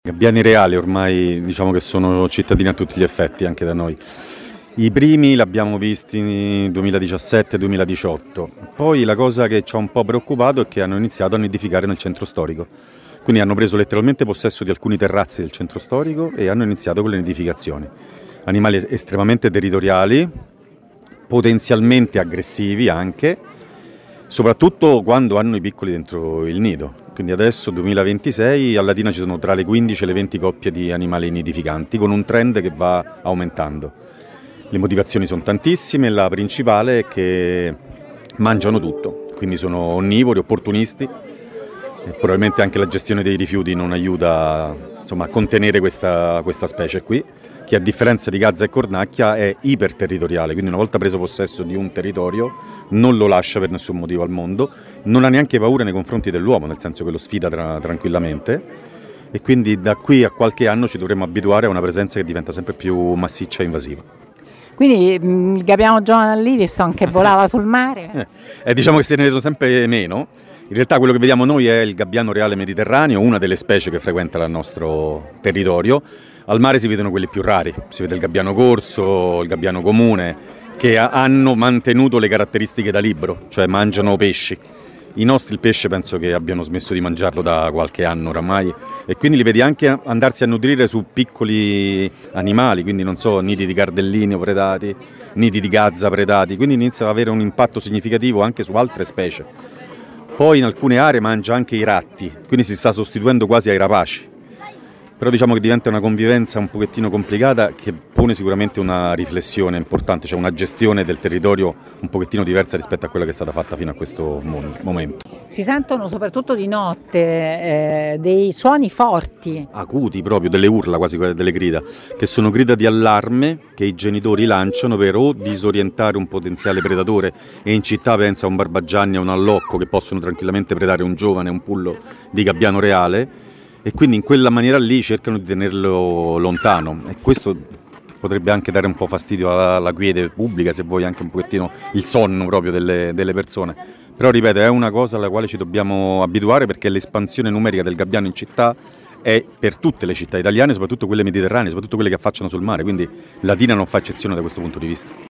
Gabbiani reali ormai diciamo che sono cittadini a tutti gli effetti, anche da noi. I primi li abbiamo visti nel 2017-2018, poi la cosa che ci ha un po' preoccupato è che hanno iniziato a nidificare nel centro storico, quindi hanno preso letteralmente possesso di alcuni terrazzi del centro storico e hanno iniziato con le nidificazioni. Animali estremamente territoriali, potenzialmente aggressivi anche, soprattutto quando hanno i piccoli dentro il nido. Quindi adesso, 2026, a Latina ci sono tra le 15 e le 20 coppie di animali nidificanti, con un trend che va aumentando. Le motivazioni sono tantissime, la principale è che mangiano tutto, quindi sono onnivori, opportunisti, e probabilmente anche la gestione dei rifiuti non aiuta, insomma, a contenere questa specie qui, che a differenza di gazza e cornacchia è iperterritoriale, quindi una volta preso possesso di un territorio non lo lascia per nessun motivo al mondo, non ha neanche paura nei confronti dell'uomo, nel senso che lo sfida tranquillamente, e quindi da qui a qualche anno ci dovremo abituare a una presenza che diventa sempre più massiccia e invasiva. Quindi il gabbiano giovane lì, visto anche volava sul mare? Diciamo che se ne vedono sempre meno. In realtà quello che vediamo noi è il gabbiano reale mediterraneo, una delle specie che frequenta il nostro territorio. Al mare si vedono quelli più rari, si vede il gabbiano corso, il gabbiano comune, che hanno mantenuto le caratteristiche da libro, cioè mangiano pesci. I nostri il pesce penso che abbiano smesso di mangiarlo da qualche anno oramai, e quindi li vedi anche andarsi a nutrire su piccoli animali, quindi non so, nidi di cardellini predati, nidi di gazza predati, quindi inizia ad avere un impatto significativo anche su altre specie. Poi in alcune aree mangia anche i ratti, quindi si sta sostituendo quasi ai rapaci. Però diciamo che diventa una convivenza un pochettino complicata, che pone sicuramente una riflessione importante, cioè una gestione del territorio un pochettino diversa rispetto a quella che è stata fatta fino a questo momento. Si sentono soprattutto di notte dei suoni forti. Acuti proprio, delle urla, quasi delle grida, che sono grida di allarme che i genitori lanciano per o disorientare un potenziale predatore, e in città pensa a un barbagianni, a un allocco, che possono tranquillamente predare un giovane, un pullo di gabbiano reale, e quindi in quella maniera lì cercano di tenerlo lontano, e questo potrebbe anche dare un po' fastidio alla quiete pubblica, se vuoi anche un pochettino il sonno proprio delle persone. Però ripeto, è una cosa alla quale ci dobbiamo abituare, perché l'espansione numerica del gabbiano in città è per tutte le città italiane, soprattutto quelle mediterranee, soprattutto quelle che affacciano sul mare, quindi Latina non fa eccezione da questo punto di vista.